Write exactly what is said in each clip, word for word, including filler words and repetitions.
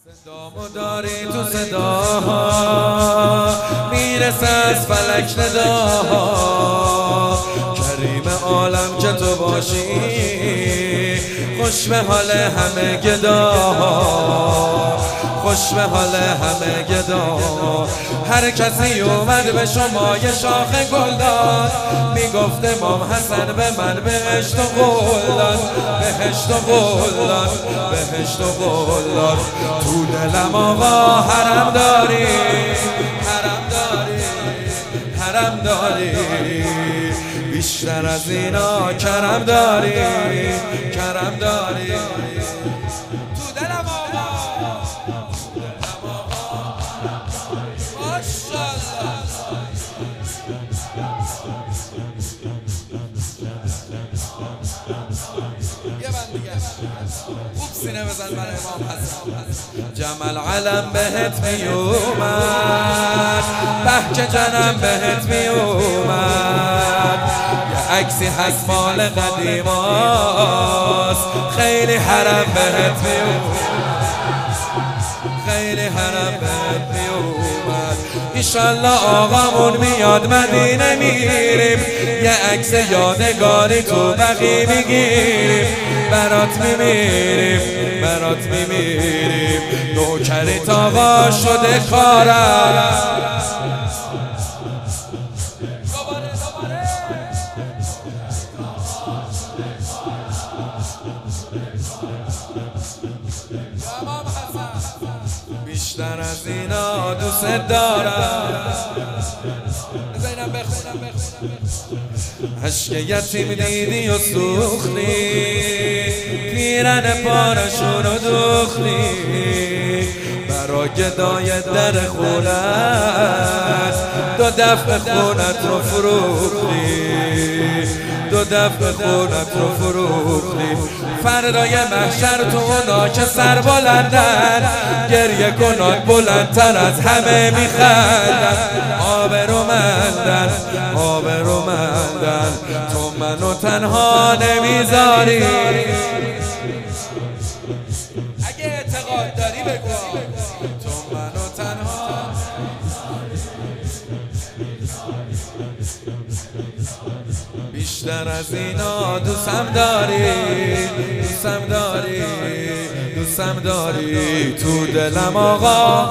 صدامو داری تو صداها میرسه از فلک نداها کریم عالم که تو باشی خوش به حال همه گداها خوش به حال همه گداها هر کسی اومد به شما یه شاخ گل داد میگفت امام حسن به من بهشت و قول داد بهشت و قول داد بهشت و قول داد تو دلم آقا حرم داری حرم داری حرم داری بیشتر از اینا کرم داری کرم داری تو دلم آقا ماشاءالله یه بند دیگه خوب سینه بزن من امام حسن جمل علم بهت میومد بهجه جنم بهت میومد یه عکسی هست مال قدیماست خیلی حرم بهت میومد خیلی حرم بهت میومد ایشالله آقامون میاد مدینه میریم یه عکس یادگاری تو بقی میگیریم برات میمیریم برات میمیریم نوکریت آقا شده کارم بیشتر از اینا دوست دارم بزنم بخونم عشق یتیم دیدی و سوختی پیرن پارشونو دوختی برا گدای در خونت دو دفع خونت رو فروختی دو دفع خونت رو فروختی فردای محشر تو اونا که سر بلندن گریه کنان بلندتر از همه میخندن آبرومندن آبرومندن تو منو تنها نمیذاری اگه اعتقاد داری بگو تو منو تنها بیشتر از اینا دوستم داری دوستم داری دوستم داری تو دلم آقا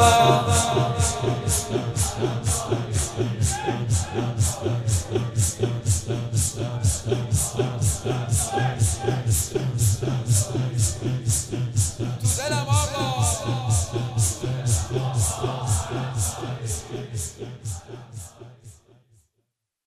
تو دلم آقا